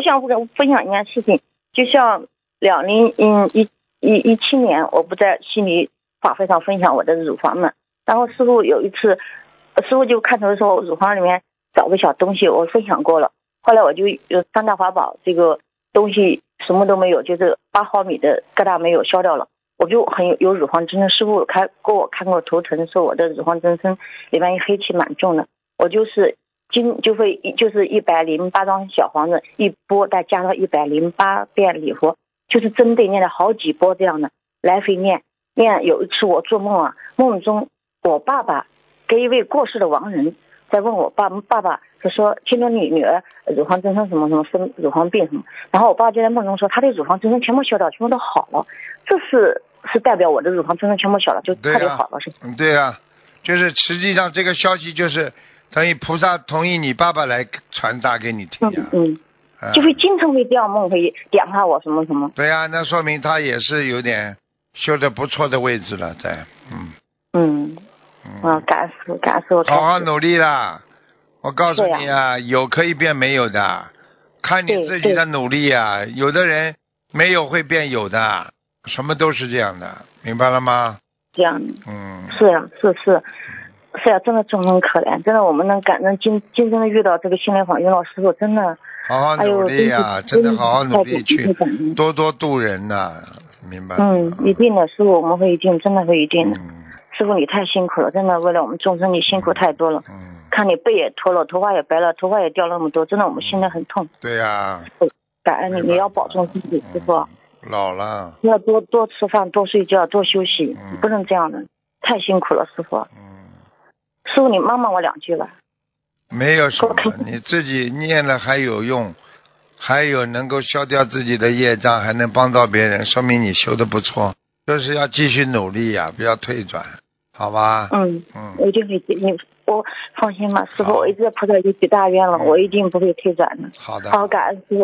想分享一件事情，就像2017年，我不在心理法会上分享我的乳房嘛，然后师傅有一次，师傅就看到说乳房里面找个小东西，我分享过了。后来我就有三大法宝，这个东西什么都没有，就是8毫米的疙瘩没有消掉了，我就很有乳房增生。师傅给我看过图腾，说我的乳房增生里面黑气蛮重的，我就是108张小房子一波，再加上108遍礼佛，就是针对念了好几波这样的来回念。有一次我做梦啊，梦中我爸爸跟一位过世的亡人在问我爸爸，就说听说你女儿乳房增生什么什么生乳房病什么，然后我爸就在梦中说他的乳房增生全部消掉，全部都好了，这是代表我的乳房增生全部小了，就快点好了是？ 对啊，就是实际上这个消息就是等于菩萨同意你爸爸来传达给你听呀。 就会经常会这样梦，会点化我什么什么。 对呀，那说明他也是有点修得不错的位置了，在感恩师父， 好好努力啦！我告诉你啊，有可以变没有的，看你自己的努力啊。有的人没有会变有的，什么都是这样的，明白了吗？ 这样的，是呀，真的众生可怜，真的我们能今生的遇到这个心灵法遇到师父，真的好好努力啊，真的好好努力去多多度人呐，明白吗？ 一定的，师父我们会一定，真的会一定的。师父你太辛苦了，真的为了我们众生你辛苦太多了。看你背也脱了，头发也白了，头发也掉那么多，真的我们心里很痛。 对呀。 感恩你，你要保重自己，师父。 老了。 要多吃饭，多睡觉，多休息，不能这样的，太辛苦了，师父。师父你帮我2句吧。 没有什么，你自己念了还有用，还有能够消掉自己的业障，还能帮到别人，说明你修得不错，就是要继续努力呀，不要退转，好吧？ 我一定会，我放心吧，师父，我一直在菩萨已经许大愿了，我一定不会退转的。 好的， 好，感恩师父。